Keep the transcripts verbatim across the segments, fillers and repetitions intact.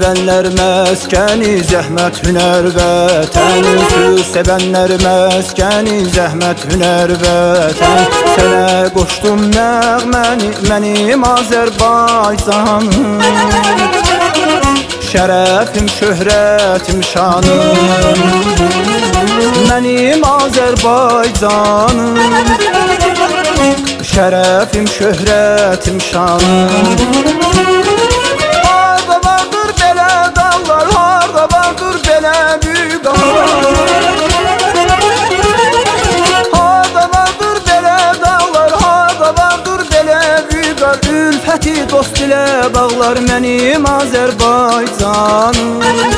sevənlər məskəni, zəhmət hünər vətən. Söz sevənlər məskəni, zəhmət hünər vətən. Sənə qoşdum nəğməni, mənim Azərbaycanım. Şərəfim, şöhrətim, şanım, mənim Azərbaycanım. Şərəfim, şöhrətim, şanım. Harda vardır belə dağlar, harda vardır belə büyük dağlar. Harda vardır belə dağlar, harda vardır belə büyük dağlar. Ülfəti dost ilə bağlar mənim Azərbaycanım.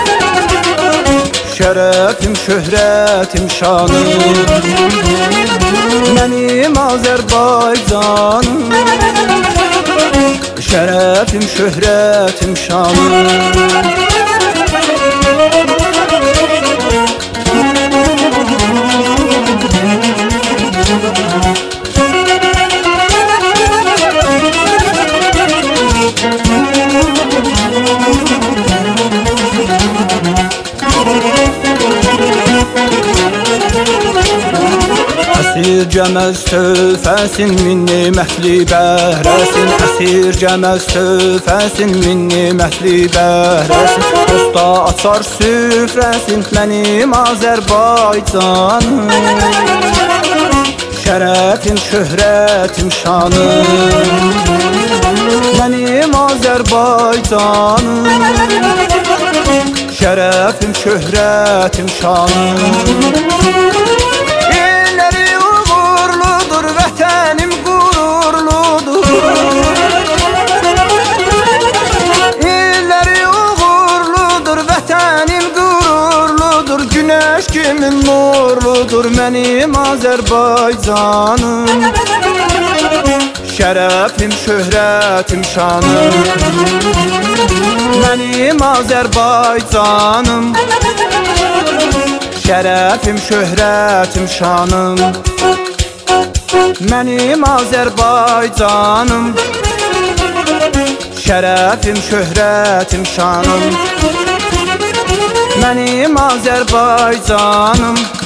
Şərəfim, şöhrətim, şanım, mənim Azərbaycanım. Şərəfim, şöhrətim, şanım. Əsir cəməz tövfəsin, min nimətli bəhrəsin. Əsir cəməz tövfəsin, min nimətli bəhrəsin. Dosta açar süfrəsin, mənim Azərbaycanım. Şərəfim, şöhrətim, şanım, mənim Azərbaycanım. Şərəfim, şöhrətim, şanım. Vətənim qürurludur, illəri uğurludur. Vətənim qürurludur, günəş kimi nurludur mənim Azərbaycanım. Şərəfim, şöhrətim, şanım, mənim Azərbaycanım. Şərəfim, şöhrətim, şanım, mənim Azərbaycanım. Şərəfim, şöhrətim, şanım, mənim Azərbaycanım.